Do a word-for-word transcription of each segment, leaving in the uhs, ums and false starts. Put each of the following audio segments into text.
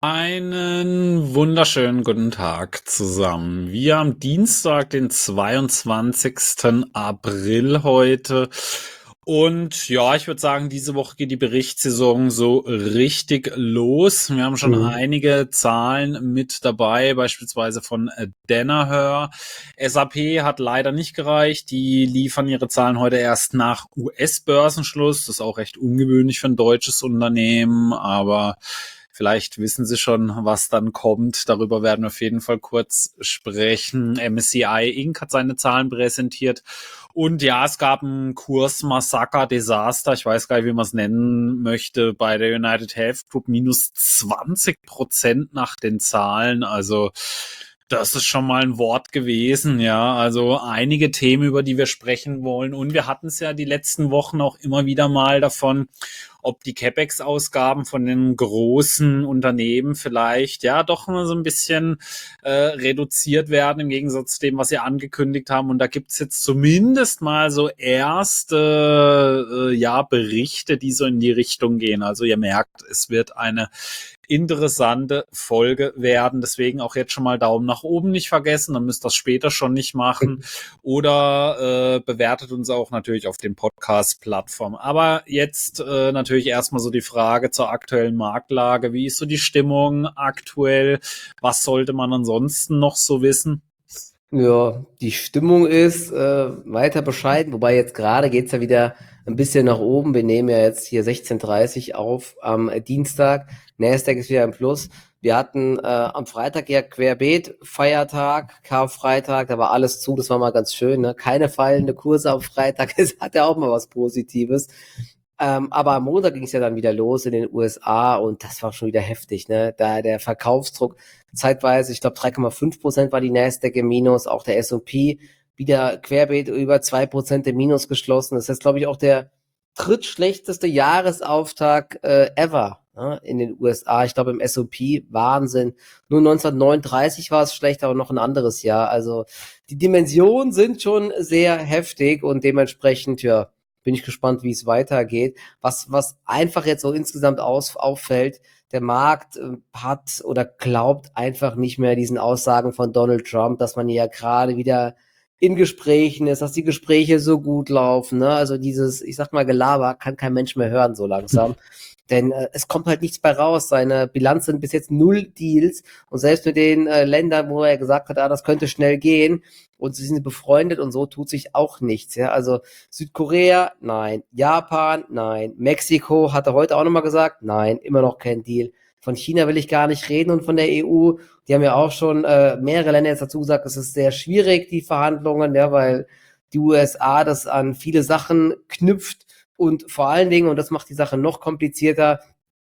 Einen wunderschönen guten Tag zusammen. Wir am Dienstag, den zweiundzwanzigsten April heute. Und ja, ich würde sagen, diese Woche geht die Berichtssaison so richtig los. Wir haben schon Mhm. einige Zahlen mit dabei, beispielsweise von äh, Danaher. S A P hat leider nicht gereicht. Die liefern ihre Zahlen heute erst nach U S-Börsenschluss. Das ist auch recht ungewöhnlich für ein deutsches Unternehmen, aber vielleicht wissen Sie schon, was dann kommt. Darüber werden wir auf jeden Fall kurz sprechen. M S C I Inc hat seine Zahlen präsentiert. Und ja, es gab ein Kursmassaker, Desaster, ich weiß gar nicht, wie man es nennen möchte, bei der United Health Group, minus zwanzig Prozent nach den Zahlen. Also das ist schon mal ein Wort gewesen, ja. Also einige Themen, über die wir sprechen wollen. Und wir hatten es ja die letzten Wochen auch immer wieder mal davon, ob die CapEx-Ausgaben von den großen Unternehmen vielleicht ja doch mal so ein bisschen äh, reduziert werden im Gegensatz zu dem, was sie angekündigt haben. Und da gibt's jetzt zumindest mal so erste äh, ja, Berichte, die so in die Richtung gehen. Also ihr merkt, es wird eine interessante Folge werden. Deswegen auch jetzt schon mal Daumen nach oben nicht vergessen. Dann müsst ihr das später schon nicht machen. Oder äh, bewertet uns auch natürlich auf den Podcast-Plattformen. Aber jetzt äh, natürlich erstmal so die Frage zur aktuellen Marktlage. Wie ist so die Stimmung aktuell? Was sollte man ansonsten noch so wissen? Ja, die Stimmung ist äh, weiter bescheiden, wobei jetzt gerade geht's ja wieder ein bisschen nach oben. Wir nehmen ja jetzt hier sechzehn Uhr dreißig auf am Dienstag. Nasdaq ist wieder im Plus. Wir hatten äh, am Freitag ja querbeet Feiertag, Karfreitag, da war alles zu, das war mal ganz schön, ne? Keine fallende Kurse am Freitag, das hat ja auch mal was Positives. Ähm, aber am Montag ging es ja dann wieder los in den U S A und das war schon wieder heftig, ne? Da der Verkaufsdruck zeitweise, ich glaube drei Komma fünf Prozent war die Nasdaq im Minus, auch der S und P wieder querbeet über zwei Prozent im Minus geschlossen. Das ist, glaube ich, auch der drittschlechteste Jahresauftakt äh, ever, ne? In den U S A. Ich glaube im S und P, Wahnsinn. Nur neunzehnhundertneununddreißig war es schlecht, aber noch ein anderes Jahr. Also die Dimensionen sind schon sehr heftig und dementsprechend, ja, bin ich gespannt, wie es weitergeht. Was, was einfach jetzt so insgesamt aus, auffällt, der Markt äh, hat oder glaubt einfach nicht mehr diesen Aussagen von Donald Trump, dass man ja gerade wieder in Gesprächen ist, dass die Gespräche so gut laufen. Ne? Also dieses, ich sag mal, Gelaber kann kein Mensch mehr hören so langsam. Denn äh, es kommt halt nichts bei raus. Seine Bilanz sind bis jetzt null Deals. Und selbst mit den äh, Ländern, wo er gesagt hat, ah, das könnte schnell gehen, und sie sind befreundet und so, tut sich auch nichts. Ja, also Südkorea, nein. Japan, nein. Mexiko hat er heute auch nochmal gesagt, nein, immer noch kein Deal. Von China will ich gar nicht reden und von der E U. Die haben ja auch schon äh, mehrere Länder jetzt dazu gesagt, es ist sehr schwierig, die Verhandlungen, ja, weil die U S A das an viele Sachen knüpft und vor allen Dingen, und das macht die Sache noch komplizierter,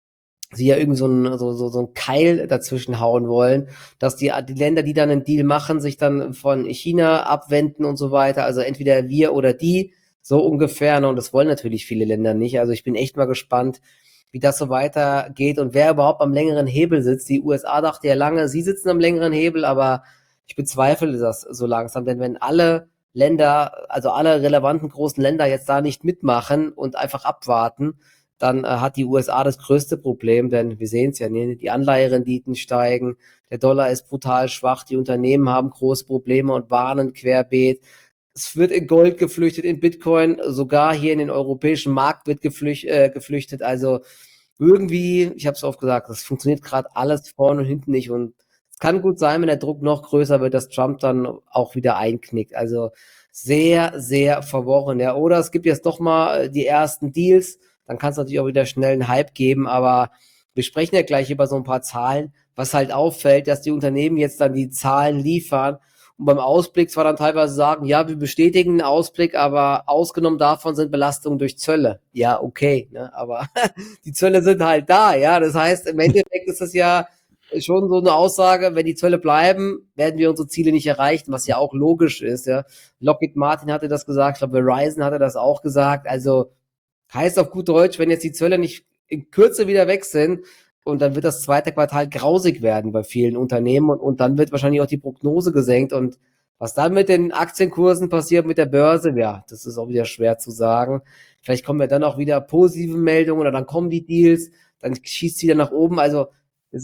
sie ja irgendwie so ein, so, so, so ein Keil dazwischen hauen wollen, dass die, die Länder, die dann einen Deal machen, sich dann von China abwenden und so weiter. Also entweder wir oder die, so ungefähr. Ne? Und das wollen natürlich viele Länder nicht. Also ich bin echt mal gespannt, wie das so weitergeht und wer überhaupt am längeren Hebel sitzt. Die U S A dachte ja lange, sie sitzen am längeren Hebel, aber ich bezweifle das so langsam, denn wenn alle Länder, also alle relevanten großen Länder jetzt da nicht mitmachen und einfach abwarten, dann äh, hat die U S A das größte Problem, denn wir sehen es ja, ne? Die Anleiherenditen steigen, der Dollar ist brutal schwach, die Unternehmen haben große Probleme und warnen querbeet. Es wird in Gold geflüchtet, in Bitcoin, sogar hier in den europäischen Markt wird geflücht, äh, geflüchtet. Also irgendwie, ich habe es oft gesagt, das funktioniert gerade alles vorne und hinten nicht. Und es kann gut sein, wenn der Druck noch größer wird, dass Trump dann auch wieder einknickt. Also sehr, sehr verworren. Ja. Oder es gibt jetzt doch mal die ersten Deals, dann kann es natürlich auch wieder schnell einen Hype geben. Aber wir sprechen ja gleich über so ein paar Zahlen. Was halt auffällt, dass die Unternehmen jetzt dann die Zahlen liefern und beim Ausblick zwar dann teilweise sagen, ja, wir bestätigen den Ausblick, aber ausgenommen davon sind Belastungen durch Zölle. Ja, okay, ne? Aber die Zölle sind halt da, ja. Das heißt, im Endeffekt ist das ja schon so eine Aussage, wenn die Zölle bleiben, werden wir unsere Ziele nicht erreichen, was ja auch logisch ist, ja. Lockheed Martin hatte das gesagt, ich glaube, Verizon hatte das auch gesagt. Also heißt auf gut Deutsch, wenn jetzt die Zölle nicht in Kürze wieder weg sind, und dann wird das zweite Quartal grausig werden bei vielen Unternehmen und, und dann wird wahrscheinlich auch die Prognose gesenkt. Und was dann mit den Aktienkursen passiert, mit der Börse, ja, das ist auch wieder schwer zu sagen. Vielleicht kommen ja dann auch wieder positive Meldungen oder dann kommen die Deals, dann schießt es wieder nach oben. Also es,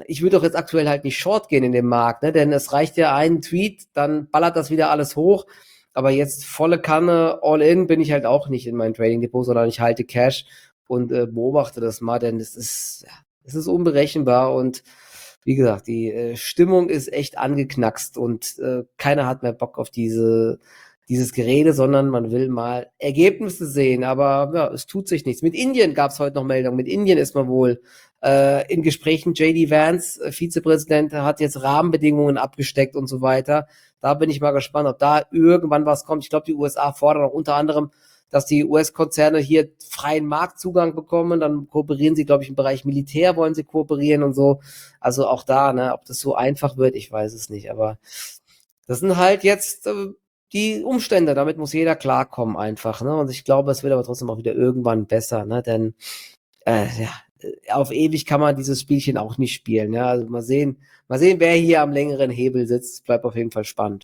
ich würde doch jetzt aktuell halt nicht short gehen in dem Markt, ne? Denn es reicht ja ein Tweet, dann ballert das wieder alles hoch. Aber jetzt volle Kanne, all in, bin ich halt auch nicht in meinem Trading Depot, sondern ich halte Cash und äh, beobachte das mal, denn es ist, ja, es ist unberechenbar und wie gesagt, die äh, Stimmung ist echt angeknackst und äh, keiner hat mehr Bock auf diese dieses Gerede, sondern man will mal Ergebnisse sehen. Aber ja, es tut sich nichts. Mit Indien gab es heute noch Meldungen. Mit Indien ist man wohl äh, in Gesprächen. J D Vance, äh, Vizepräsident, hat jetzt Rahmenbedingungen abgesteckt und so weiter. Da bin ich mal gespannt, ob da irgendwann was kommt. Ich glaube, die U S A fordern auch unter anderem, dass die U S-Konzerne hier freien Marktzugang bekommen. Dann kooperieren sie, glaube ich, im Bereich Militär wollen sie kooperieren und so. Also auch da, ne, ob das so einfach wird, ich weiß es nicht. Aber das sind halt jetzt äh, die Umstände. Damit muss jeder klarkommen einfach. Ne? Und ich glaube, es wird aber trotzdem auch wieder irgendwann besser. Ne? Denn äh, ja, auf ewig kann man dieses Spielchen auch nicht spielen. Ja? Also mal sehen, mal sehen, wer hier am längeren Hebel sitzt. Bleibt auf jeden Fall spannend.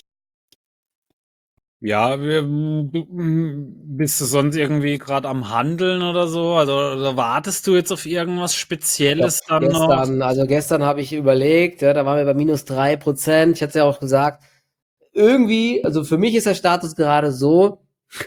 Ja, wir, bist du sonst irgendwie gerade am Handeln oder so? Also oder wartest du jetzt auf irgendwas Spezielles Doch, dann noch? gestern, also gestern habe ich überlegt, ja, da waren wir bei minus drei Prozent. Ich hatte es ja auch gesagt, irgendwie, also für mich ist der Status gerade so,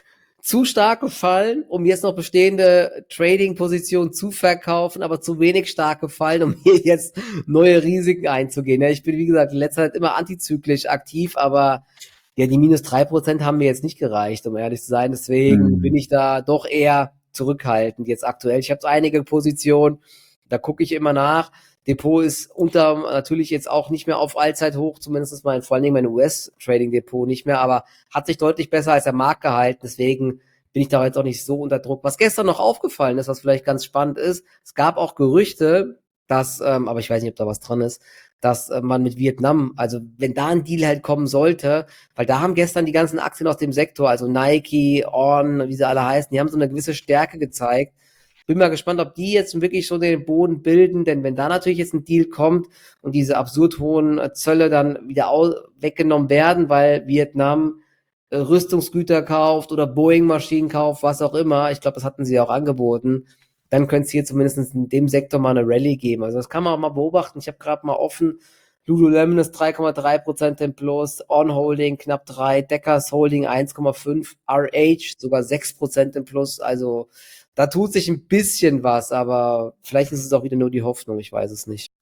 zu stark gefallen, um jetzt noch bestehende Trading-Positionen zu verkaufen, aber zu wenig stark gefallen, um hier jetzt neue Risiken einzugehen. Ja, ich bin, wie gesagt, in letzter Zeit immer antizyklisch aktiv, aber ja, die minus drei Prozent haben mir jetzt nicht gereicht, um ehrlich zu sein. Deswegen Hm. bin ich da doch eher zurückhaltend jetzt aktuell. Ich habe einige Positionen, da gucke ich immer nach. Depot ist unter, natürlich jetzt auch nicht mehr auf Allzeithoch, zumindest mein, vor allen Dingen mein U S-Trading-Depot nicht mehr, aber hat sich deutlich besser als der Markt gehalten, deswegen bin ich da jetzt auch nicht so unter Druck. Was gestern noch aufgefallen ist, was vielleicht ganz spannend ist, es gab auch Gerüchte, dass, ähm, aber ich weiß nicht, ob da was dran ist, dass äh, man mit Vietnam, also wenn da ein Deal halt kommen sollte, weil da haben gestern die ganzen Aktien aus dem Sektor, also Nike, On, wie sie alle heißen, die haben so eine gewisse Stärke gezeigt. Bin mal gespannt, ob die jetzt wirklich so den Boden bilden, denn wenn da natürlich jetzt ein Deal kommt und diese absurd hohen Zölle dann wieder weggenommen werden, weil Vietnam äh, Rüstungsgüter kauft oder Boeing-Maschinen kauft, was auch immer, ich glaube, das hatten sie auch angeboten, dann könnte es hier zumindest in dem Sektor mal eine Rallye geben. Also das kann man auch mal beobachten. Ich habe gerade mal offen, Lululemon ist drei Komma drei Prozent im Plus, On Holding knapp drei, Deckers Holding eins Komma fünf, R H sogar sechs Prozent im Plus, also da tut sich ein bisschen was, aber vielleicht ist es auch wieder nur die Hoffnung, ich weiß es nicht.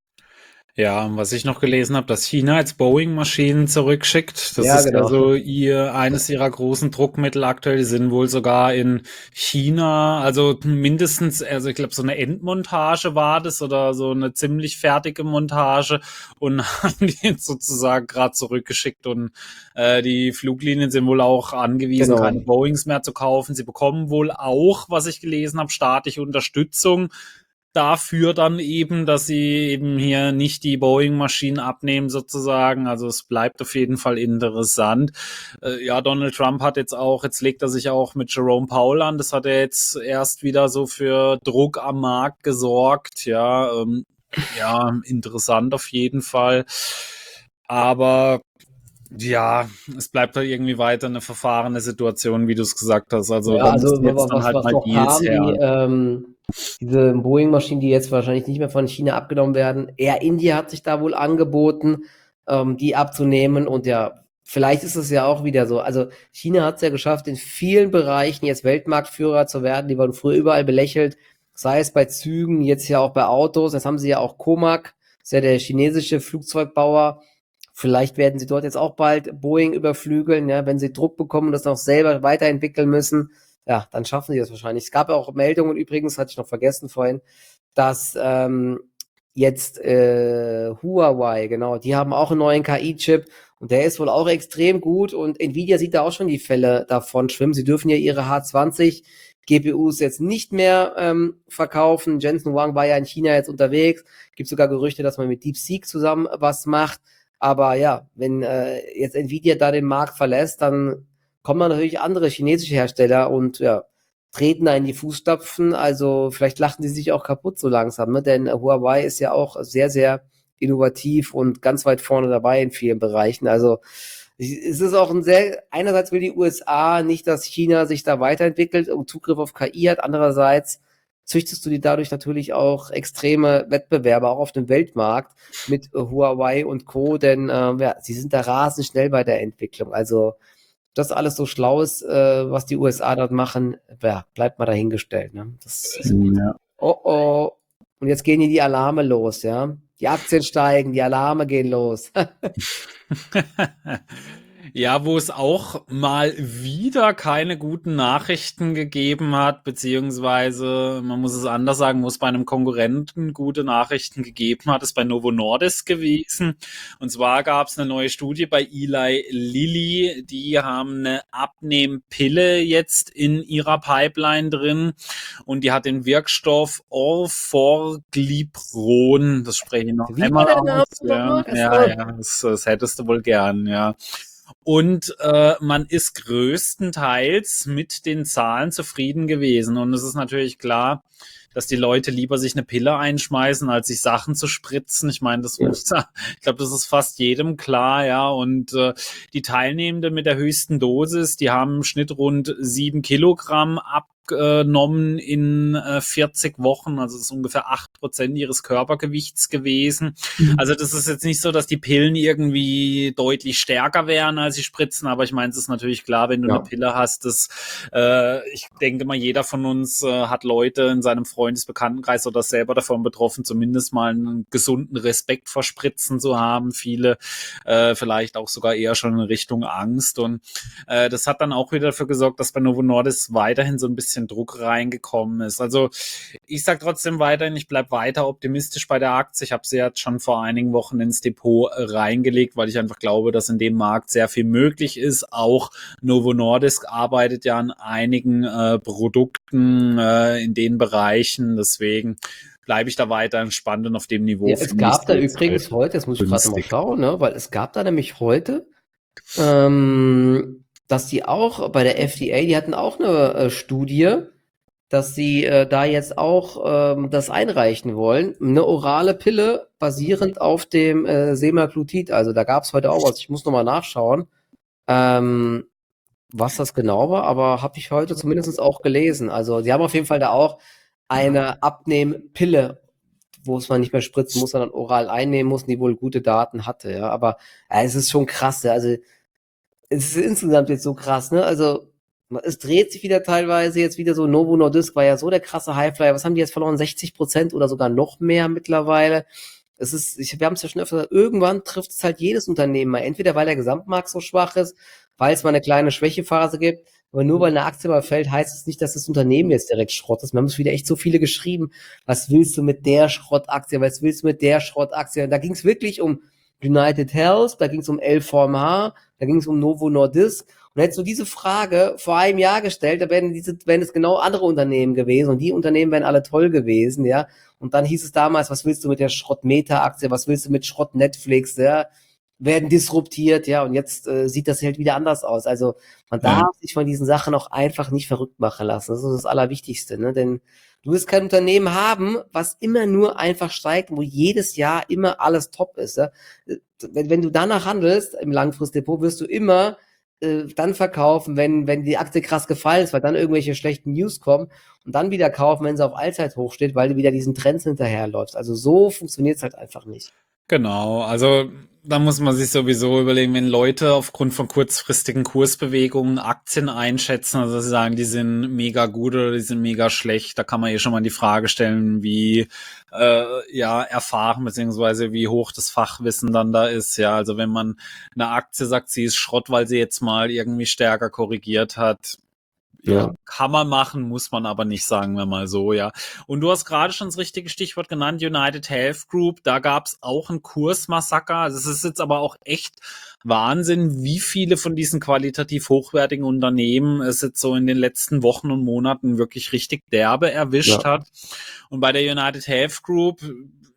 Ja, was ich noch gelesen habe, dass China jetzt Boeing-Maschinen zurückschickt. Das Ja, ist ja genau. so ihr eines ihrer großen Druckmittel aktuell. Die sind wohl sogar in China, also mindestens, also ich glaube, so eine Endmontage war das oder so eine ziemlich fertige Montage und haben die jetzt sozusagen gerade zurückgeschickt und äh, die Fluglinien sind wohl auch angewiesen, Genau. keine Boeings mehr zu kaufen. Sie bekommen wohl auch, was ich gelesen habe, staatliche Unterstützung dafür dann eben, dass sie eben hier nicht die Boeing-Maschinen abnehmen sozusagen. Also es bleibt auf jeden Fall interessant. Äh, ja, Donald Trump hat jetzt auch, jetzt legt er sich auch mit Jerome Powell an. Das hat er jetzt erst wieder so für Druck am Markt gesorgt. Ja, ähm, ja, interessant auf jeden Fall. Aber ja, es bleibt halt irgendwie weiter eine verfahrene Situation, wie du es gesagt hast. Also Ja, da also müssen jetzt dann was, halt was mal noch Deals kam, die her. ähm, diese Boeing-Maschinen, die jetzt wahrscheinlich nicht mehr von China abgenommen werden. Air India hat sich da wohl angeboten, ähm, die abzunehmen. Und ja, vielleicht ist es ja auch wieder so. Also China hat es ja geschafft, in vielen Bereichen jetzt Weltmarktführer zu werden. Die wurden früher überall belächelt, sei es bei Zügen, jetzt ja auch bei Autos. Jetzt haben sie ja auch Comac, ist ja der chinesische Flugzeugbauer. Vielleicht werden sie dort jetzt auch bald Boeing überflügeln, ja, wenn sie Druck bekommen und das noch selber weiterentwickeln müssen. Ja, dann schaffen sie das wahrscheinlich. Es gab ja auch Meldungen, übrigens, hatte ich noch vergessen vorhin, dass ähm, jetzt äh, Huawei, genau, die haben auch einen neuen K I-Chip und der ist wohl auch extrem gut und Nvidia sieht da auch schon die Fälle davon schwimmen. Sie dürfen ja ihre H zwanzig G P Us jetzt nicht mehr ähm, verkaufen. Jensen Huang war ja in China jetzt unterwegs. Gibt sogar Gerüchte, dass man mit DeepSeek zusammen was macht. Aber ja, wenn äh, jetzt Nvidia da den Markt verlässt, dann kommen dann natürlich andere chinesische Hersteller und ja, treten da in die Fußstapfen. Also vielleicht lachen sie sich auch kaputt so langsam, ne? Denn Huawei ist ja auch sehr, sehr innovativ und ganz weit vorne dabei in vielen Bereichen. Also es ist auch ein sehr, einerseits will die U S A nicht, dass China sich da weiterentwickelt und Zugriff auf K I hat, andererseits züchtest du dir dadurch natürlich auch extreme Wettbewerber, auch auf dem Weltmarkt mit äh, Huawei und Co., denn äh, ja, sie sind da rasend schnell bei der Entwicklung. Also das alles so schlau ist, äh, was die U S A dort machen, ja, bleibt mal dahingestellt. Ne? Das ist, Ja. oh oh, und jetzt gehen hier die Alarme los, ja. Die Aktien steigen, die Alarme gehen los. Ja, wo es auch mal wieder keine guten Nachrichten gegeben hat, beziehungsweise, man muss es anders sagen, wo es bei einem Konkurrenten gute Nachrichten gegeben hat, ist bei Novo Nordisk gewesen. Und zwar gab es eine neue Studie bei Eli Lilly, die haben eine Abnehmpille jetzt in ihrer Pipeline drin und die hat den Wirkstoff Orforglipron, das spreche ich noch Wie einmal war der Name aus. Ja, nochmal? ja, Achso. ja, das, das hättest du wohl gern, ja. Und äh, man ist größtenteils mit den Zahlen zufrieden gewesen. Und es ist natürlich klar, dass die Leute lieber sich eine Pille einschmeißen, als sich Sachen zu spritzen. Ich meine, das Ja. muss, ich glaube, das ist fast jedem klar, ja. Und äh, die Teilnehmenden mit der höchsten Dosis, die haben im Schnitt rund sieben Kilogramm abgenommen in äh, vierzig Wochen. Also das ist ungefähr acht Prozent ihres Körpergewichts gewesen. Also das ist jetzt nicht so, dass die Pillen irgendwie deutlich stärker wären als die Spritzen, aber ich meine, es ist natürlich klar, wenn du Ja. eine Pille hast, dass äh, ich denke mal, jeder von uns äh, hat Leute in seinem Freundesbekanntenkreis oder selber davon betroffen, zumindest mal einen gesunden Respekt vor Spritzen zu haben. Viele äh, vielleicht auch sogar eher schon in Richtung Angst und äh, das hat dann auch wieder dafür gesorgt, dass bei Novo Nordisk weiterhin so ein bisschen Druck reingekommen ist. Also ich sage trotzdem weiterhin, ich bleibe weiter optimistisch bei der Aktie. Ich habe sie jetzt schon vor einigen Wochen ins Depot reingelegt, weil ich einfach glaube, dass in dem Markt sehr viel möglich ist. Auch Novo Nordisk arbeitet ja an einigen äh, Produkten äh, in den Bereichen. Deswegen bleibe ich da weiter entspannt und auf dem Niveau. Ja, es gab da übrigens heute, jetzt muss ich gerade mal schauen, ne, weil es gab da nämlich heute, ähm, dass die auch bei der F D A, die hatten auch eine äh, Studie, dass sie äh, da jetzt auch ähm, das einreichen wollen. Eine orale Pille basierend auf dem äh, Semaglutid. Also da gab es heute auch was. Ich muss nochmal nachschauen, ähm, was das genau war, aber habe ich heute zumindest auch gelesen. Also sie haben auf jeden Fall da auch eine Abnehmpille, wo es man nicht mehr spritzen muss, sondern oral einnehmen muss, die wohl gute Daten hatte. Ja, aber ja, es ist schon krass. Ja. Also es ist insgesamt jetzt so krass, ne? Also es dreht sich wieder teilweise jetzt wieder so. Novo Nordisk war ja so der krasse Highflyer. Was haben die jetzt verloren? sechzig Prozent oder sogar noch mehr mittlerweile. Es ist, ich, wir haben es ja schon öfter gesagt, irgendwann trifft es halt jedes Unternehmen mal. Entweder weil der Gesamtmarkt so schwach ist, weil es mal eine kleine Schwächephase gibt. Aber nur weil eine Aktie mal fällt, heißt es nicht, dass das Unternehmen jetzt direkt Schrott ist. Wir haben es wieder echt so viele geschrieben. Was willst du mit der Schrottaktie? Was willst du mit der Schrottaktie? Da ging es wirklich um United Health, da ging es um L V M H, da ging es um Novo Nordisk. Und hättest du diese Frage vor einem Jahr gestellt, da wären diese, wären es genau andere Unternehmen gewesen und die Unternehmen wären alle toll gewesen, ja. Und dann hieß es damals, was willst du mit der Schrott-Meta-Aktie, was willst du mit Schrott-Netflix, ja, werden disruptiert, ja, und jetzt äh, sieht das halt wieder anders aus. Also man darf Ja. sich von diesen Sachen auch einfach nicht verrückt machen lassen. Das ist das Allerwichtigste, ne? Denn du wirst kein Unternehmen haben, was immer nur einfach steigt, wo jedes Jahr immer alles top ist. Ja? Wenn, wenn du danach handelst im Langfristdepot, wirst du immer äh, dann verkaufen, wenn, wenn die Aktie krass gefallen ist, weil dann irgendwelche schlechten News kommen und dann wieder kaufen, wenn sie auf Allzeithoch steht, weil du wieder diesen Trends hinterherläufst. Also so funktioniert es halt einfach nicht. Genau, also da muss man sich sowieso überlegen, wenn Leute aufgrund von kurzfristigen Kursbewegungen Aktien einschätzen, also sie sagen, die sind mega gut oder die sind mega schlecht, da kann man eh schon mal die Frage stellen, wie äh, ja erfahren beziehungsweise wie hoch das Fachwissen dann da ist. Ja, also wenn man eine Aktie sagt, sie ist Schrott, weil sie jetzt mal irgendwie stärker korrigiert hat, ja, Ja. kann man machen, muss man aber nicht, sagen wir mal so, ja. Und du hast gerade schon das richtige Stichwort genannt, United Health Group, da gab's auch ein Kursmassaker. Also es ist jetzt aber auch echt Wahnsinn, wie viele von diesen qualitativ hochwertigen Unternehmen es jetzt so in den letzten Wochen und Monaten wirklich richtig derbe erwischt Ja. hat. Und bei der United Health Group,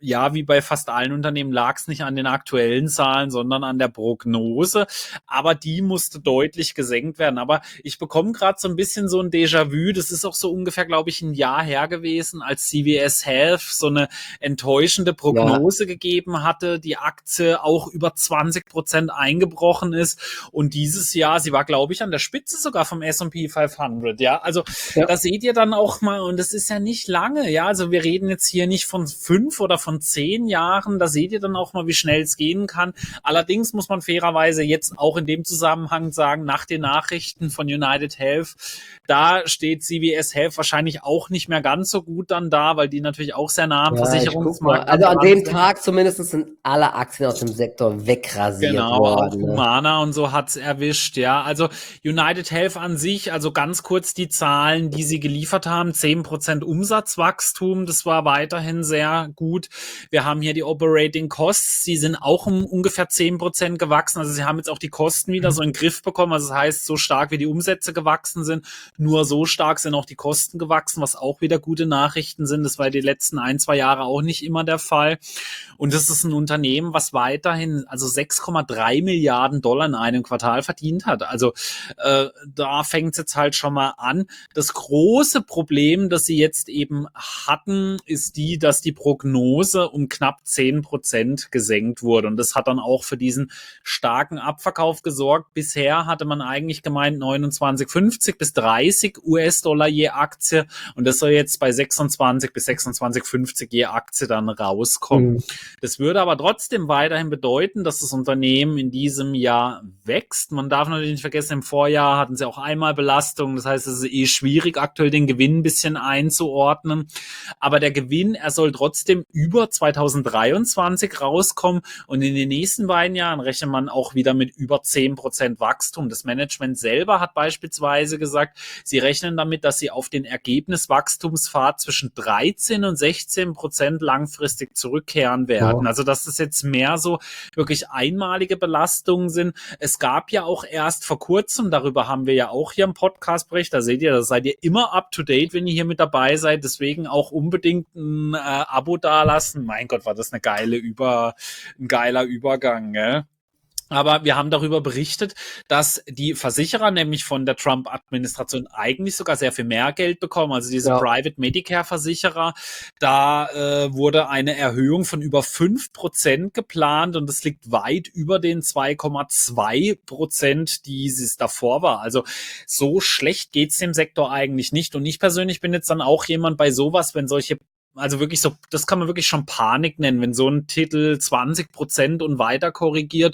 ja, wie bei fast allen Unternehmen lag es nicht an den aktuellen Zahlen, sondern an der Prognose. Aber die musste deutlich gesenkt werden. Aber ich bekomme gerade so ein bisschen so ein Déjà-vu. Das ist auch so ungefähr, glaube ich, ein Jahr her gewesen, als C V S Health so eine enttäuschende Prognose ja. gegeben hatte, die Aktie auch über zwanzig Prozent eingebrochen ist. Und dieses Jahr, sie war, glaube ich, an der Spitze sogar vom S und P fünfhundert. Ja, also ja. da seht ihr dann auch mal, und das ist ja nicht lange. Ja, also wir reden jetzt hier nicht von fünf oder von zehn Jahren, da seht ihr dann auch mal, wie schnell es gehen kann. Allerdings muss man fairerweise jetzt auch in dem Zusammenhang sagen, nach den Nachrichten von United Health, da steht C V S Health wahrscheinlich auch nicht mehr ganz so gut dann da, weil die natürlich auch sehr nah am ja, Versicherungsmarkt sind. Also an dem Tag zumindest sind alle Aktien aus dem Sektor wegrasiert genau, worden. Genau, auch Humana und so hat's erwischt, ja. Also United Health an sich, also ganz kurz die Zahlen, die sie geliefert haben, zehn Prozent Umsatzwachstum, das war weiterhin sehr gut. Wir haben hier die Operating Costs, die sind auch um ungefähr zehn Prozent gewachsen. Also sie haben jetzt auch die Kosten wieder so in den Griff bekommen. Also das heißt, so stark wie die Umsätze gewachsen sind, nur so stark sind auch die Kosten gewachsen, was auch wieder gute Nachrichten sind. Das war die letzten ein, zwei Jahre auch nicht immer der Fall. Und das ist ein Unternehmen, was weiterhin also sechs Komma drei Milliarden Dollar in einem Quartal verdient hat. Also äh, da fängt es jetzt halt schon mal an. Das große Problem, das sie jetzt eben hatten, ist die, dass die Prognose um knapp zehn Prozent gesenkt wurde. Und das hat dann auch für diesen starken Abverkauf gesorgt. Bisher hatte man eigentlich gemeint neunundzwanzig fünfzig bis dreißig US-Dollar je Aktie. Und das soll jetzt bei sechsundzwanzig bis sechsundzwanzig fünfzig je Aktie dann rauskommen. Mhm. Das würde aber trotzdem weiterhin bedeuten, dass das Unternehmen in diesem Jahr wächst. Man darf natürlich nicht vergessen, im Vorjahr hatten sie auch einmal Belastung. Das heißt, es ist eh schwierig, aktuell den Gewinn ein bisschen einzuordnen. Aber der Gewinn, er soll trotzdem über zweitausenddreiundzwanzig rauskommen. Und in den nächsten beiden Jahren rechnet man auch wieder mit über zehn Prozent Wachstum. Das Management selber hat beispielsweise gesagt, sie rechnen damit, dass sie auf den Ergebniswachstumspfad zwischen dreizehn und sechzehn Prozent langfristig zurückkehren werden. Ja. Also dass das jetzt mehr so wirklich einmalige Belastungen sind. Es gab ja auch erst vor kurzem, darüber haben wir ja auch hier im Podcast-Bericht, da seht ihr, da seid ihr immer up to date, wenn ihr hier mit dabei seid, deswegen auch unbedingt ein äh, Abo dalassen. Mein Gott, war das eine geile Über, ein geiler Übergang, gell? Aber wir haben darüber berichtet, dass die Versicherer nämlich von der Trump-Administration eigentlich sogar sehr viel mehr Geld bekommen. Also diese ja. Private Medicare-Versicherer, da äh, wurde eine Erhöhung von über fünf Prozent geplant und das liegt weit über den zwei Komma zwei Prozent, die es davor war. Also so schlecht geht's dem Sektor eigentlich nicht. Und ich persönlich bin jetzt dann auch jemand bei sowas, wenn solche Also wirklich so, das kann man wirklich schon Panik nennen, wenn so ein Titel zwanzig Prozent und weiter korrigiert.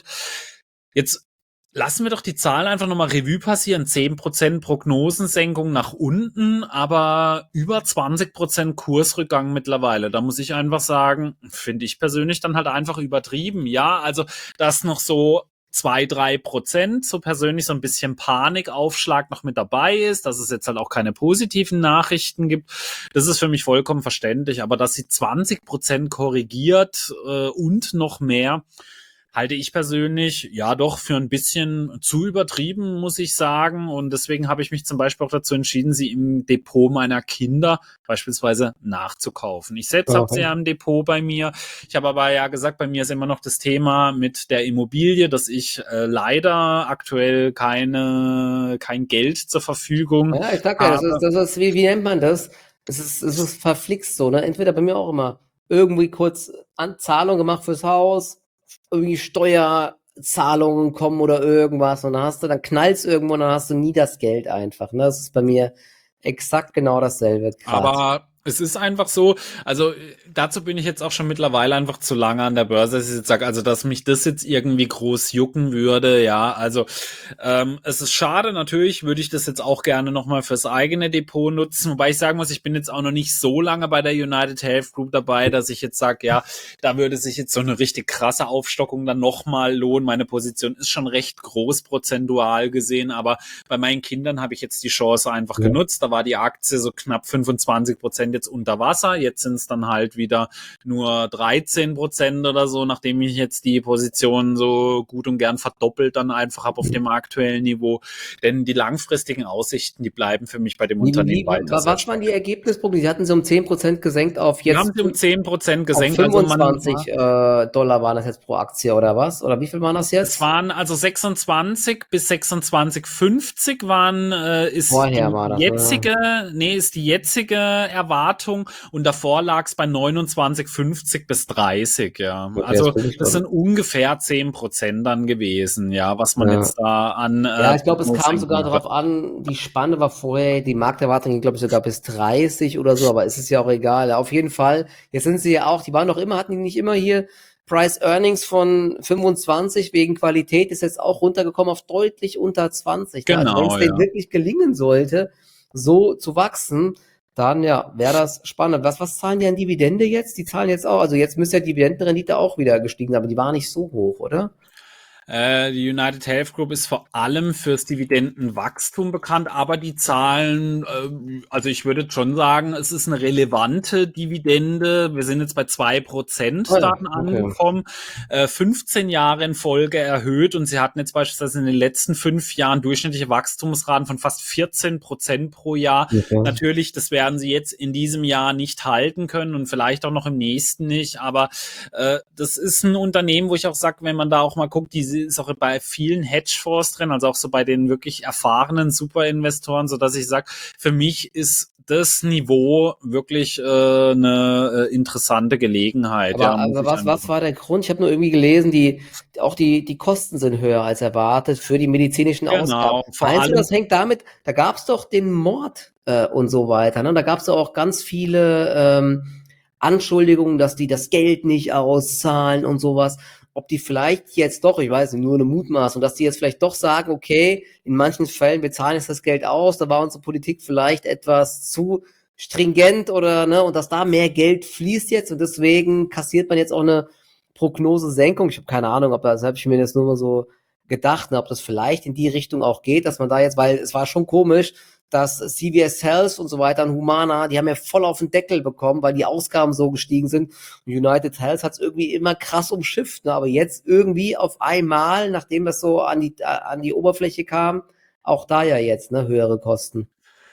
Jetzt lassen wir doch die Zahlen einfach nochmal Revue passieren. zehn Prozent Prognosensenkung nach unten, aber über zwanzig Prozent Kursrückgang mittlerweile. Da muss ich einfach sagen, finde ich persönlich dann halt einfach übertrieben. Ja, also das noch so zwei, drei Prozent, so persönlich so ein bisschen Panikaufschlag noch mit dabei ist, dass es jetzt halt auch keine positiven Nachrichten gibt, das ist für mich vollkommen verständlich, aber dass sie zwanzig Prozent korrigiert äh, und noch mehr, halte ich persönlich ja doch für ein bisschen zu übertrieben, muss ich sagen. Und deswegen habe ich mich zum Beispiel auch dazu entschieden, sie im Depot meiner Kinder beispielsweise nachzukaufen. Ich selbst okay. habe sie ja im Depot bei mir. Ich habe aber ja gesagt, bei mir ist immer noch das Thema mit der Immobilie, dass ich äh, leider aktuell keine kein Geld zur Verfügung habe. Ja, ich sag ja, das ist, das ist wie, wie nennt man das? Es ist, es ist verflixt so, ne? Entweder bei mir auch immer irgendwie kurz Anzahlung gemacht fürs Haus, irgendwie Steuerzahlungen kommen oder irgendwas und dann hast du, dann knallst irgendwo und dann hast du nie das Geld einfach. Ne? Das ist bei mir exakt genau dasselbe. Grad. Aber es ist einfach so, also dazu bin ich jetzt auch schon mittlerweile einfach zu lange an der Börse, dass ich jetzt sage, also dass mich das jetzt irgendwie groß jucken würde, ja, also ähm, es ist schade, natürlich würde ich das jetzt auch gerne nochmal fürs eigene Depot nutzen, wobei ich sagen muss, ich bin jetzt auch noch nicht so lange bei der United Health Group dabei, dass ich jetzt sage, ja, da würde sich jetzt so eine richtig krasse Aufstockung dann nochmal lohnen. Meine Position ist schon recht groß prozentual gesehen, aber bei meinen Kindern habe ich jetzt die Chance einfach ja. genutzt, da war die Aktie so knapp fünfundzwanzig Prozent jetzt unter Wasser. Jetzt sind es dann halt wieder nur dreizehn Prozent oder so, nachdem ich jetzt die Position so gut und gern verdoppelt dann einfach habe auf dem aktuellen Niveau. Denn die langfristigen Aussichten, die bleiben für mich bei dem Wie, wie, Unternehmen wie, weiter sehr was waren stark. die Ergebnisprognosen? Sie hatten sie um zehn Prozent gesenkt auf Wir jetzt haben sie um zehn Prozent auf gesenkt. Also man, fünfundzwanzig äh, Dollar waren das jetzt pro Aktie oder was? Oder wie viel waren das es jetzt? waren also sechsundzwanzig bis sechsundzwanzig fünfzig waren, äh, ist Vorher die war das, ne? jetzige, nee, ist die jetzige Erwartung und davor lag es bei neunundzwanzig fünfzig bis dreißig, ja. Okay, das Also gucke ich das schon. sind ungefähr zehn Prozent dann gewesen, ja, was man Ja. jetzt da an Ja, äh, ich glaube, es kam sogar Prognosesenkung hatte. darauf an, die Spanne war vorher, die Markterwartung ging, glaube ich, sogar bis dreißig oder so, aber es ist ja auch egal. Auf jeden Fall, jetzt sind sie ja auch, die waren doch immer, hatten die nicht immer hier Price Earnings von fünfundzwanzig wegen Qualität, ist jetzt auch runtergekommen auf deutlich unter zwanzig. Ne? Also wenn es Genau, denen ja. wirklich gelingen sollte, so zu wachsen, dann ja, wäre das spannend. Was, was zahlen die an Dividende jetzt? Die zahlen jetzt auch, also jetzt müsste ja die Dividendenrendite auch wieder gestiegen sein, aber die war nicht so hoch, oder? Äh, die United Health Group ist vor allem fürs Dividendenwachstum bekannt, aber die Zahlen, äh, also ich würde schon sagen, es ist eine relevante Dividende. Wir sind jetzt bei zwei Prozent Ah ja, dann okay. angekommen, äh, fünfzehn Jahre in Folge erhöht und sie hatten jetzt beispielsweise in den letzten fünf Jahren durchschnittliche Wachstumsraten von fast vierzehn Prozent pro Jahr. Okay. Natürlich, das werden sie jetzt in diesem Jahr nicht halten können und vielleicht auch noch im nächsten nicht, aber äh, das ist ein Unternehmen, wo ich auch sage, wenn man da auch mal guckt, die ist auch bei vielen Hedgefonds drin, also auch so bei den wirklich erfahrenen Superinvestoren, so dass ich sage, für mich ist das Niveau wirklich äh, eine äh, interessante Gelegenheit. Aber, Ja, muss aber ich was, einfach was sagen. war der Grund? Ich habe nur irgendwie gelesen, die, auch die, die Kosten sind höher als erwartet für die medizinischen Ausgaben. Genau, vor Meinst du, allem das hängt damit, da gab es doch den Mord äh, und so weiter, ne? Und da gab es doch auch ganz viele ähm, Anschuldigungen, dass die das Geld nicht auszahlen und sowas. Ob die vielleicht jetzt doch, ich weiß nicht, nur eine Mutmaßung, dass die jetzt vielleicht doch sagen, okay, in manchen Fällen, wir zahlen jetzt das Geld aus, da war unsere Politik vielleicht etwas zu stringent oder, ne, und dass da mehr Geld fließt jetzt und deswegen kassiert man jetzt auch eine Prognosesenkung. Ich habe keine Ahnung, ob das, habe ich mir jetzt nur mal so gedacht, ne, ob das vielleicht in die Richtung auch geht, dass man da jetzt, weil es war schon komisch, dass C V S Health und so weiter und Humana, die haben ja voll auf den Deckel bekommen, weil die Ausgaben so gestiegen sind. Und United Health hat es irgendwie immer krass umschifft, ne, aber jetzt irgendwie auf einmal, nachdem das so an die, an die Oberfläche kam, auch da ja jetzt, ne, höhere Kosten.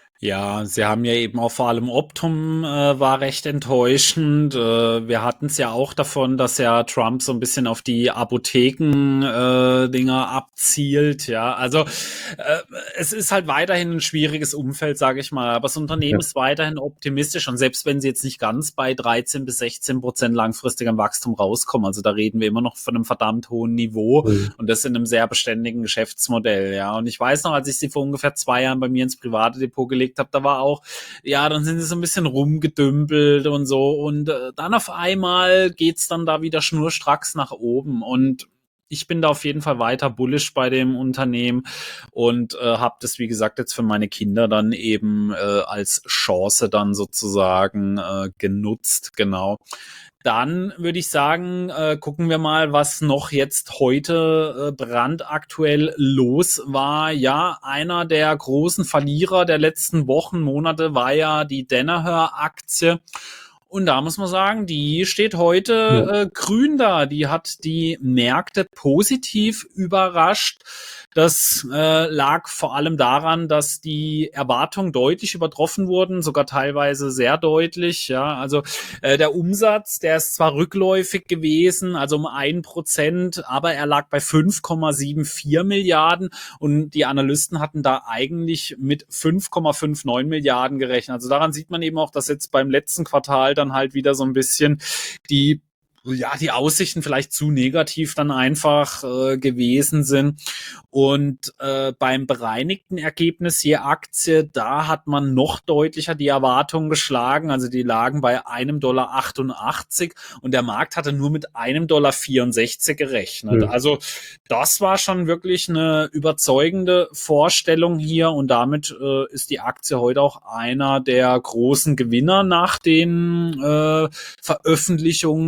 Ja, sie haben ja eben auch vor allem Optum äh, war recht enttäuschend. Äh, wir hatten es ja auch davon, dass ja Trump so ein bisschen auf die Apotheken-Dinger äh, Dinger abzielt. Ja, also äh, es ist halt weiterhin ein schwieriges Umfeld, sage ich mal. Aber das Unternehmen Ja. ist weiterhin optimistisch und selbst wenn sie jetzt nicht ganz bei dreizehn bis sechzehn Prozent langfristigem Wachstum rauskommen, also da reden wir immer noch von einem verdammt hohen Niveau Mhm. und das in einem sehr beständigen Geschäftsmodell. Ja, und ich weiß noch, als ich sie vor ungefähr zwei Jahren bei mir ins private Depot gelegt habe, da war auch, ja, dann sind sie so ein bisschen rumgedümpelt und so und äh, dann auf einmal geht's dann da wieder schnurstracks nach oben und ich bin da auf jeden Fall weiter bullish bei dem Unternehmen und äh, habe das, wie gesagt, jetzt für meine Kinder dann eben äh, als Chance dann sozusagen äh, genutzt, genau. Dann würde ich sagen, äh, gucken wir mal, was noch jetzt heute äh, brandaktuell los war. Ja, einer der großen Verlierer der letzten Wochen, Monate war ja die Danaher-Aktie. Und da muss man sagen, die steht heute Ja. äh, grün da. Die hat die Märkte positiv überrascht. Das äh, lag vor allem daran, dass die Erwartungen deutlich übertroffen wurden, sogar teilweise sehr deutlich. Ja, also äh, der Umsatz, der ist zwar rückläufig gewesen, also um ein Prozent, aber er lag bei fünf Komma vierundsiebzig Milliarden und die Analysten hatten da eigentlich mit fünf Komma neunundfünfzig Milliarden gerechnet. Also daran sieht man eben auch, dass jetzt beim letzten Quartal dann halt wieder so ein bisschen die ja, die Aussichten vielleicht zu negativ dann einfach äh, gewesen sind. Und äh, beim bereinigten Ergebnis je Aktie, da hat man noch deutlicher die Erwartungen geschlagen. Also die lagen bei einem Dollar achtundachtzig und der Markt hatte nur mit einem Dollar vierundsechzig gerechnet. Mhm. Also das war schon wirklich eine überzeugende Vorstellung hier und damit äh, ist die Aktie heute auch einer der großen Gewinner nach den äh, Veröffentlichungen der Zahlen.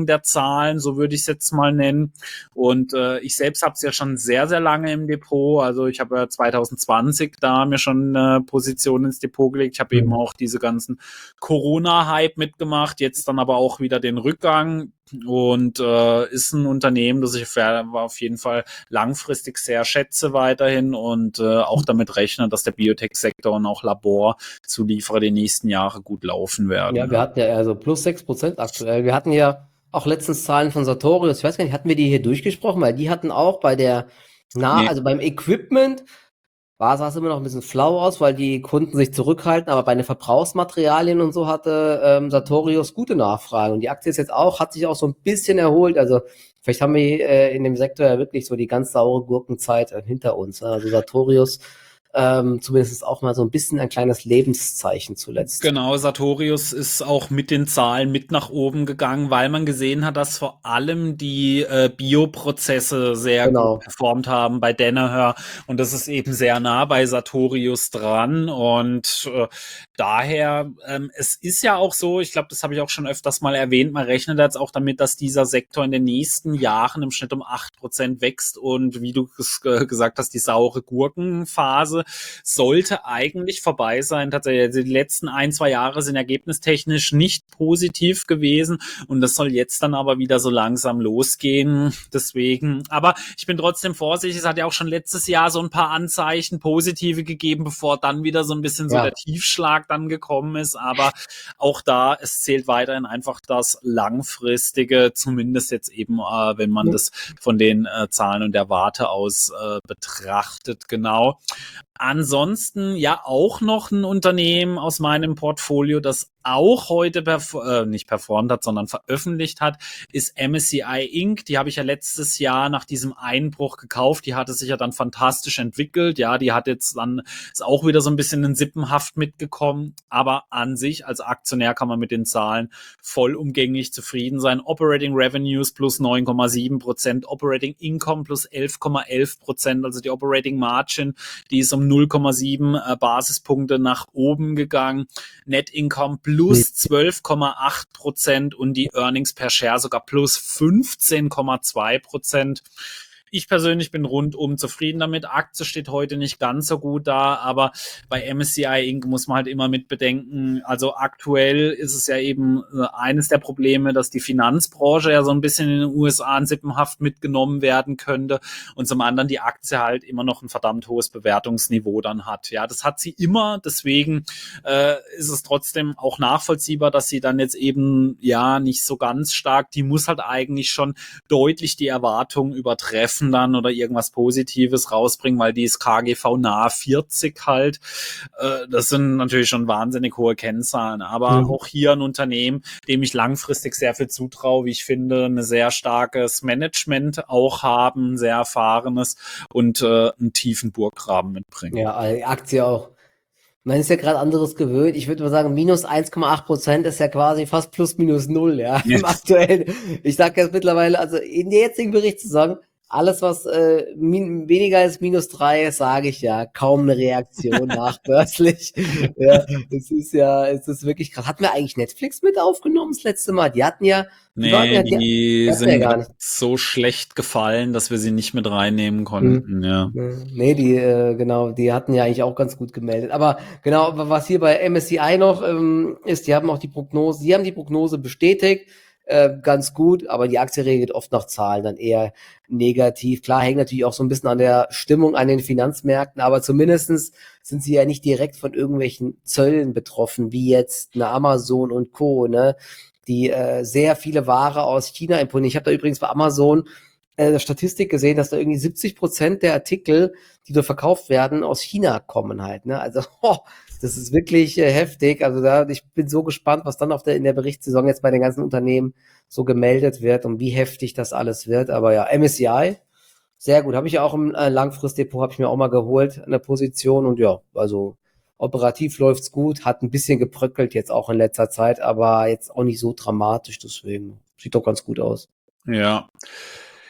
Zahlen, so würde ich es jetzt mal nennen. Und äh, ich selbst habe es ja schon sehr, sehr lange im Depot. Also ich habe ja zwanzig zwanzig da mir schon eine Position ins Depot gelegt. Ich habe mhm. eben auch diese ganzen Corona-Hype mitgemacht, jetzt dann aber auch wieder den Rückgang. Und äh, ist ein Unternehmen, das ich auf jeden Fall langfristig sehr schätze weiterhin und äh, auch damit rechne, dass der Biotech-Sektor und auch Laborzulieferer die nächsten Jahre gut laufen werden. Ja, wir hatten ja also plus sechs Prozent aktuell. Wir hatten ja auch letztens Zahlen von Sartorius. Ich weiß gar nicht, hatten wir die hier durchgesprochen? Weil die hatten auch bei der, na, nee. also beim Equipment war, sah es immer noch ein bisschen flau aus, weil die Kunden sich zurückhalten, aber bei den Verbrauchsmaterialien und so hatte ähm, Sartorius gute Nachfragen. Und die Aktie ist jetzt auch, hat sich auch so ein bisschen erholt. Also vielleicht haben wir äh, in dem Sektor ja wirklich so die ganz saure Gurkenzeit äh, hinter uns. Also Sartorius Ähm, zumindest auch mal so ein bisschen ein kleines Lebenszeichen zuletzt. Genau, Sartorius ist auch mit den Zahlen mit nach oben gegangen, weil man gesehen hat, dass vor allem die äh, Bioprozesse sehr genau. gut performt haben bei Danaher und das ist eben sehr nah bei Sartorius dran und äh, daher, ähm, es ist ja auch so, ich glaube, das habe ich auch schon öfters mal erwähnt, man rechnet jetzt auch damit, dass dieser Sektor in den nächsten Jahren im Schnitt um acht Prozent wächst und wie du es äh, gesagt hast, die saure Gurkenphase sollte eigentlich vorbei sein. Tatsächlich, also die letzten ein, zwei Jahre sind ergebnistechnisch nicht positiv gewesen und das soll jetzt dann aber wieder so langsam losgehen. Deswegen, aber ich bin trotzdem vorsichtig. Es hat ja auch schon letztes Jahr so ein paar Anzeichen positive gegeben, bevor dann wieder so ein bisschen so ja. der Tiefschlag dann gekommen ist. Aber auch da, es zählt weiterhin einfach das Langfristige, zumindest jetzt eben, äh, wenn man ja. das von den äh, Zahlen und der Warte aus äh, betrachtet, genau. Ansonsten ja auch noch ein Unternehmen aus meinem Portfolio, das auch heute perf- äh, nicht performt hat, sondern veröffentlicht hat, ist M S C I Incorporated. Die habe ich ja letztes Jahr nach diesem Einbruch gekauft. Die hatte sich ja dann fantastisch entwickelt. Ja, die hat jetzt dann, ist auch wieder so ein bisschen in Sippenhaft mitgekommen. Aber an sich als Aktionär kann man mit den Zahlen vollumgänglich zufrieden sein. Operating Revenues plus neun Komma sieben Prozent, Operating Income plus elf Komma elf Prozent, also die Operating Margin, die ist um null Komma sieben äh, Basispunkte nach oben gegangen. Net Income plus zwölf Komma acht Prozent und die Earnings per Share sogar plus fünfzehn Komma zwei Prozent. Ich persönlich bin rundum zufrieden damit. Aktie steht heute nicht ganz so gut da, aber bei M S C I Incorporated muss man halt immer mit bedenken, also aktuell ist es ja eben eines der Probleme, dass die Finanzbranche ja so ein bisschen in den U S A in Sippenhaft mitgenommen werden könnte und zum anderen die Aktie halt immer noch ein verdammt hohes Bewertungsniveau dann hat. Ja, das hat sie immer, deswegen äh, ist es trotzdem auch nachvollziehbar, dass sie dann jetzt eben ja nicht so ganz stark, die muss halt eigentlich schon deutlich die Erwartungen übertreffen dann oder irgendwas Positives rausbringen, weil die ist K G V nahe vierzig halt. Äh, das sind natürlich schon wahnsinnig hohe Kennzahlen, aber mhm. auch hier ein Unternehmen, dem ich langfristig sehr viel zutraue, wie ich finde, ein sehr starkes Management auch haben, sehr erfahrenes und äh, einen tiefen Burggraben mitbringen. Ja, die Aktie auch. Man ist ja gerade anderes gewöhnt. Ich würde mal sagen, minus eins Komma acht Prozent ist ja quasi fast plus minus null, ja, yes. im aktuellen. Ich sage jetzt mittlerweile, also in der jetzigen Berichtssaison, alles, was äh, min- weniger als minus drei, sage ich ja, kaum eine Reaktion nachbörslich. Ja, es ist ja, es ist wirklich krass. Hatten wir eigentlich Netflix mit aufgenommen das letzte Mal? Die hatten ja, die, nee, ja, die, die sind ja gar nicht so schlecht gefallen, dass wir sie nicht mit reinnehmen konnten. Hm. Ja. Nee, die, äh, genau, die hatten ja eigentlich auch ganz gut gemeldet. Aber genau, was hier bei M S C I noch ähm, ist, die haben auch die Prognose, die haben die Prognose bestätigt. Äh, ganz gut, aber die Aktie reagiert oft nach Zahlen dann eher negativ. Klar, hängt natürlich auch so ein bisschen an der Stimmung an den Finanzmärkten, aber zumindestens sind sie ja nicht direkt von irgendwelchen Zöllen betroffen, wie jetzt eine Amazon und Co., ne, die äh, sehr viele Ware aus China importieren. Ich habe da übrigens bei Amazon äh, Statistik gesehen, dass da irgendwie siebzig Prozent der Artikel, die dort verkauft werden, aus China kommen halt, ne, also oh, das ist wirklich äh, heftig. Also da, ich bin so gespannt, was dann auf der, in der Berichtssaison jetzt bei den ganzen Unternehmen so gemeldet wird und wie heftig das alles wird. Aber ja, M S C I, sehr gut. Habe ich ja auch im äh, Langfristdepot, habe ich mir auch mal geholt, eine Position. Und ja, also operativ läuft's gut. Hat ein bisschen gebröckelt jetzt auch in letzter Zeit, aber jetzt auch nicht so dramatisch. Deswegen sieht doch ganz gut aus. Ja.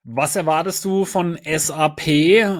Was erwartest du von S A P? Äh,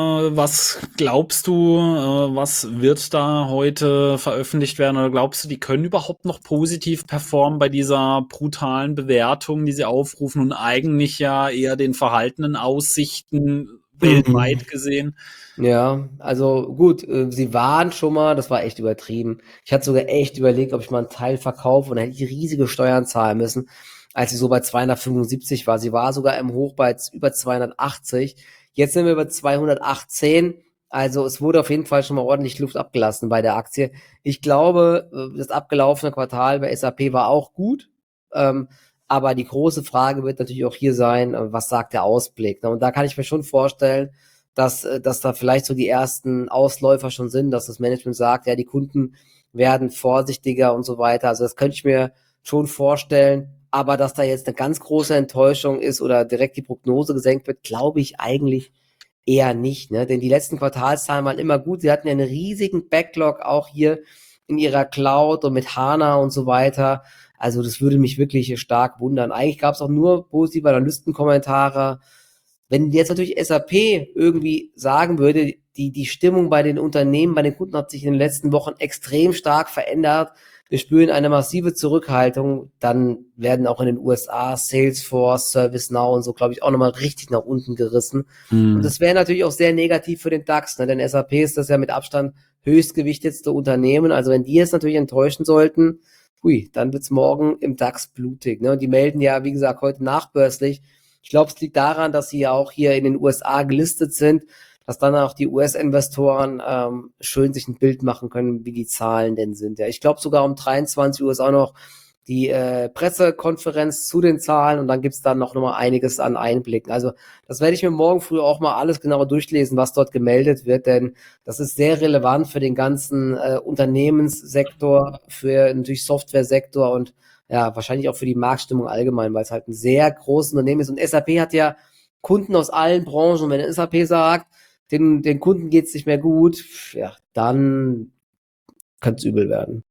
was glaubst du, äh, was wird da heute veröffentlicht werden? Oder glaubst du, die können überhaupt noch positiv performen bei dieser brutalen Bewertung, die sie aufrufen und eigentlich ja eher den verhaltenen Aussichten weltweit gesehen? Ja, also gut, äh, sie waren schon mal, das war echt übertrieben. Ich hatte sogar echt überlegt, ob ich mal einen Teil verkaufe und dann hätte ich riesige Steuern zahlen müssen, als sie so bei zweihundertfünfundsiebzig war. Sie war sogar im Hoch bei über zweihundertachtzig. Jetzt sind wir bei zweihundertachtzehn. Also es wurde auf jeden Fall schon mal ordentlich Luft abgelassen bei der Aktie. Ich glaube, äh, das abgelaufene Quartal bei S A P war auch gut. Ähm, aber die große Frage wird natürlich auch hier sein, äh, was sagt der Ausblick? Ne? Und da kann ich mir schon vorstellen, dass, äh, dass da vielleicht so die ersten Ausläufer schon sind, dass das Management sagt, ja, die Kunden werden vorsichtiger und so weiter. Also das könnte ich mir schon vorstellen. Aber dass da jetzt eine ganz große Enttäuschung ist oder direkt die Prognose gesenkt wird, glaube ich eigentlich eher nicht. Ne? Denn die letzten Quartalszahlen waren immer gut. Sie hatten ja einen riesigen Backlog auch hier in ihrer Cloud und mit HANA und so weiter. Also das würde mich wirklich stark wundern. Eigentlich gab es auch nur positive Analystenkommentare. Wenn jetzt natürlich S A P irgendwie sagen würde, die, die Stimmung bei den Unternehmen, bei den Kunden hat sich in den letzten Wochen extrem stark verändert, wir spüren eine massive Zurückhaltung, dann werden auch in den U S A Salesforce, ServiceNow und so, glaube ich, auch nochmal richtig nach unten gerissen. Hm. Und das wäre natürlich auch sehr negativ für den DAX, ne? Denn S A P ist das ja mit Abstand höchstgewichtetste Unternehmen. Also wenn die jetzt natürlich enttäuschen sollten, hui, dann wird's morgen im DAX blutig. Ne? Und die melden ja, wie gesagt, heute nachbörslich. Ich glaube, es liegt daran, dass sie ja auch hier in den U S A gelistet sind, dass dann auch die U S-Investoren ähm, schön sich ein Bild machen können, wie die Zahlen denn sind. Ja, ich glaube, sogar um dreiundzwanzig Uhr ist auch noch die äh, Pressekonferenz zu den Zahlen und dann gibt's dann noch mal einiges an Einblicken. Also das werde ich mir morgen früh auch mal alles genauer durchlesen, was dort gemeldet wird, denn das ist sehr relevant für den ganzen äh, Unternehmenssektor, für natürlich Softwaresektor und ja, wahrscheinlich auch für die Marktstimmung allgemein, weil es halt ein sehr großes Unternehmen ist. Und S A P hat ja Kunden aus allen Branchen. Und wenn S A P sagt, den, den Kunden geht's nicht mehr gut, ja, dann kann es übel werden.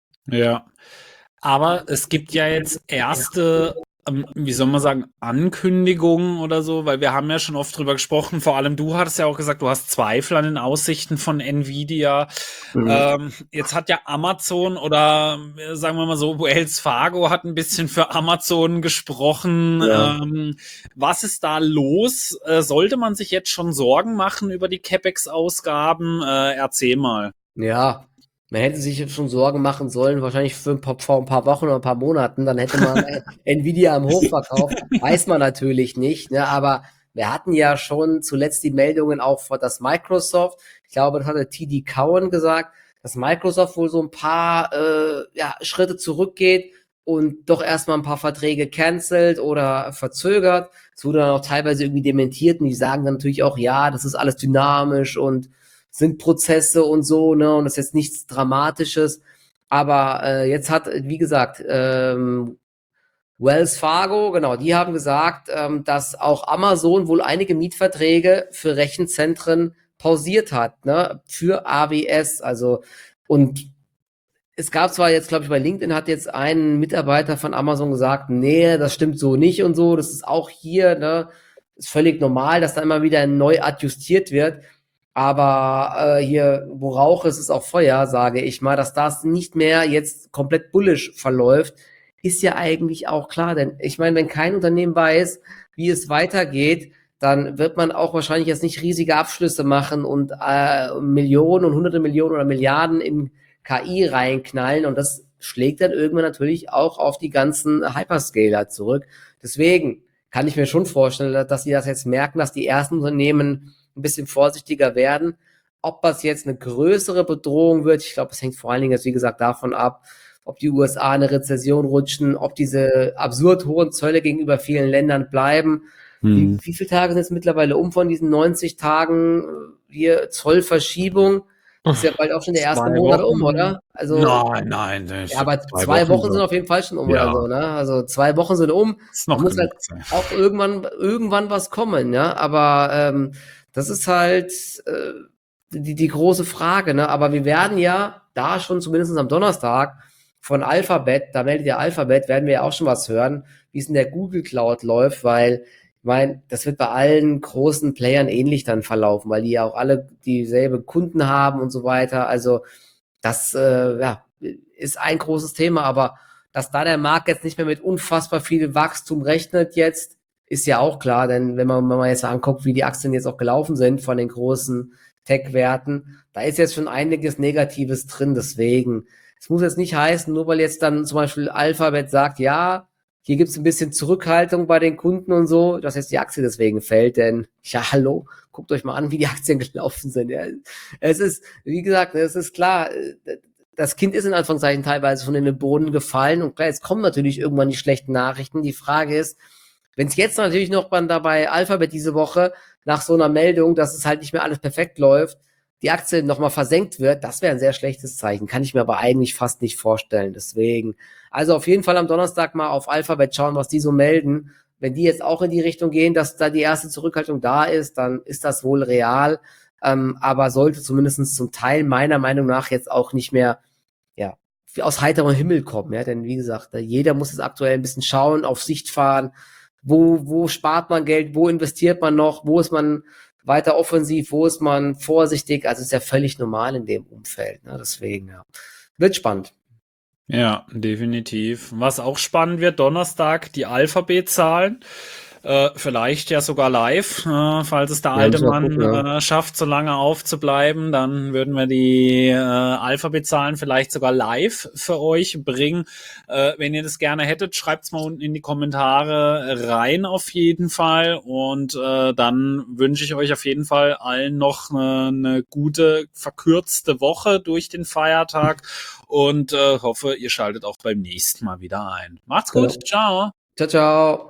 Ja. Aber es gibt ja jetzt erste, ähm, wie soll man sagen, Ankündigungen oder so, weil wir haben ja schon oft drüber gesprochen, vor allem du hattest ja auch gesagt, du hast Zweifel an den Aussichten von Nvidia. Mhm. Ähm, jetzt hat ja Amazon oder äh, sagen wir mal so, Wells Fargo hat ein bisschen für Amazon gesprochen. Ja. Ähm, was ist da los? Äh, sollte man sich jetzt schon Sorgen machen über die CapEx-Ausgaben? Äh, erzähl mal. Ja, man hätte sich jetzt schon Sorgen machen sollen, wahrscheinlich für ein paar, vor ein paar Wochen oder ein paar Monaten, dann hätte man Nvidia am Hochverkauf, weiß man natürlich nicht, ne, aber wir hatten ja schon zuletzt die Meldungen auch vor, dass Microsoft, ich glaube, das hatte T D Cowen gesagt, dass Microsoft wohl so ein paar äh, ja, Schritte zurückgeht und doch erstmal ein paar Verträge cancelt oder verzögert. Es wurde dann auch teilweise irgendwie dementiert und die sagen dann natürlich auch, ja, das ist alles dynamisch und sind Prozesse und so, ne, und das ist jetzt nichts Dramatisches. Aber äh, jetzt hat, wie gesagt, ähm, Wells Fargo, genau, die haben gesagt, ähm, dass auch Amazon wohl einige Mietverträge für Rechenzentren pausiert hat, ne, für A W S. Also, und es gab zwar jetzt, glaube ich, bei LinkedIn hat jetzt ein Mitarbeiter von Amazon gesagt, nee, das stimmt so nicht und so, das ist auch hier, ne, ist völlig normal, dass da immer wieder neu adjustiert wird. Aber äh, hier, wo Rauch ist, ist auch Feuer, sage ich mal, dass das nicht mehr jetzt komplett bullish verläuft, ist ja eigentlich auch klar. Denn ich meine, wenn kein Unternehmen weiß, wie es weitergeht, dann wird man auch wahrscheinlich jetzt nicht riesige Abschlüsse machen und äh, Millionen und hunderte Millionen oder Milliarden in K I reinknallen. Und das schlägt dann irgendwann natürlich auch auf die ganzen Hyperscaler zurück. Deswegen kann ich mir schon vorstellen, dass sie das jetzt merken, dass die ersten Unternehmen ein bisschen vorsichtiger werden. Ob das jetzt eine größere Bedrohung wird, ich glaube, es hängt vor allen Dingen jetzt, wie gesagt, davon ab, ob die U S A in eine Rezession rutschen, ob diese absurd hohen Zölle gegenüber vielen Ländern bleiben. Hm. Wie, wie viele Tage sind jetzt mittlerweile um von diesen neunzig Tagen hier Zollverschiebung? Das ist ja bald auch schon der erste Monat um, oder? Also, nein, nein. Ja, aber zwei, zwei Wochen, Wochen sind auf jeden Fall schon um, ja, oder so, ne? Also zwei Wochen sind um. Ist noch da muss halt auch irgendwann, irgendwann was kommen, ja. Aber ähm, das ist halt äh, die, die große Frage, ne? Aber wir werden ja da schon zumindest am Donnerstag von Alphabet, da meldet ja Alphabet, werden wir ja auch schon was hören, wie es in der Google Cloud läuft, weil Ich meine, das wird bei allen großen Playern ähnlich dann verlaufen, weil die ja auch alle dieselbe Kunden haben und so weiter. Also das äh, ja, ist ein großes Thema, aber dass da der Markt jetzt nicht mehr mit unfassbar viel Wachstum rechnet jetzt, ist ja auch klar, denn wenn man, wenn man jetzt anguckt, wie die Aktien jetzt auch gelaufen sind von den großen Tech-Werten, da ist jetzt schon einiges Negatives drin, deswegen, es muss jetzt nicht heißen, nur weil jetzt dann zum Beispiel Alphabet sagt, ja, hier gibt's ein bisschen Zurückhaltung bei den Kunden und so, dass jetzt die Aktie deswegen fällt, denn, ja, hallo, guckt euch mal an, wie die Aktien gelaufen sind. Ja, es ist, wie gesagt, es ist klar, das Kind ist in Anführungszeichen teilweise schon in den Boden gefallen und klar, jetzt kommen natürlich irgendwann die schlechten Nachrichten. Die Frage ist, wenn es jetzt natürlich noch mal dabei Alphabet diese Woche nach so einer Meldung, dass es halt nicht mehr alles perfekt läuft, die Aktie nochmal versenkt wird, das wäre ein sehr schlechtes Zeichen. Kann ich mir aber eigentlich fast nicht vorstellen. Deswegen, also auf jeden Fall am Donnerstag mal auf Alphabet schauen, was die so melden. Wenn die jetzt auch in die Richtung gehen, dass da die erste Zurückhaltung da ist, dann ist das wohl real. Ähm, aber sollte zumindest zum Teil meiner Meinung nach jetzt auch nicht mehr ja, aus heiterem Himmel kommen. Ja? Denn wie gesagt, jeder muss jetzt aktuell ein bisschen schauen, auf Sicht fahren. Wo, wo spart man Geld? Wo investiert man noch? Wo ist man weiter offensiv? Wo ist man vorsichtig? Also ist ja völlig normal in dem Umfeld. Ne? Deswegen, ja. Wird spannend. Ja, definitiv. Was auch spannend wird, Donnerstag die Alphabet-Zahlen. Äh, vielleicht ja sogar live, äh, falls es der alte Ja, Mann gucken, ja. äh, schafft, so lange aufzubleiben, dann würden wir die äh, Alphabet-Zahlen vielleicht sogar live für euch bringen. Äh, wenn ihr das gerne hättet, schreibt's mal unten in die Kommentare rein auf jeden Fall und äh, dann wünsche ich euch auf jeden Fall allen noch eine, eine gute, verkürzte Woche durch den Feiertag und äh, hoffe, ihr schaltet auch beim nächsten Mal wieder ein. Macht's gut, Genau. ciao! Ciao, ciao.